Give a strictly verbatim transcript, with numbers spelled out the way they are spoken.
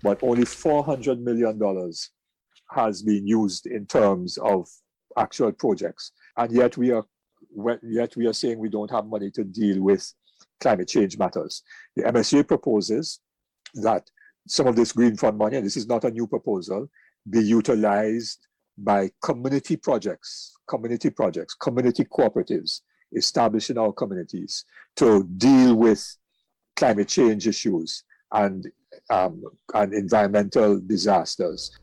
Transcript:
but only four hundred million dollars has been used in terms of actual projects. And yet we are yet we are saying we don't have money to deal with climate change matters. The M S C A proposes that some of this Green Fund money, and this is not a new proposal, be utilized by community projects, community projects, community cooperatives established in our communities to deal with climate change issues and, um, and environmental disasters.